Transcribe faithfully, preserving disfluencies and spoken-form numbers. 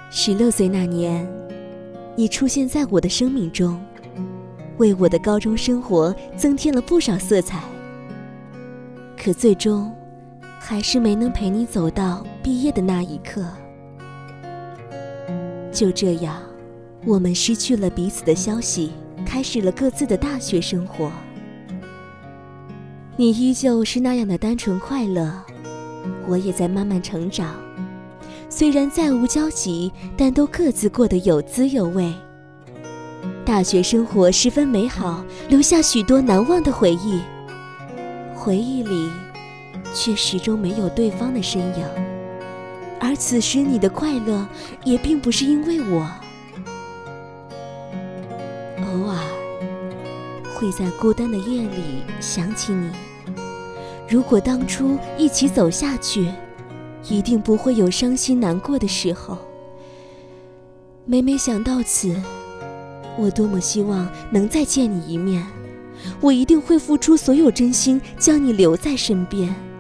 十六岁那年，你出现在我的生命中，为我的高中生活增添了不少色彩。可最终，还是没能陪你走到毕业的那一刻。就这样，我们失去了彼此的消息，开始了各自的大学生活。你依旧是那样的单纯快乐，我也在慢慢成长。虽然再无交集，但都各自过得有滋有味。大学生活十分美好，留下许多难忘的回忆。回忆里，却始终没有对方的身影。而此时你的快乐，也并不是因为我。偶尔，会在孤单的夜里想起你。如果当初一起走下去，一定不会有伤心难过的时候。每每想到此，我多么希望能再见你一面，我一定会付出所有真心将你留在身边。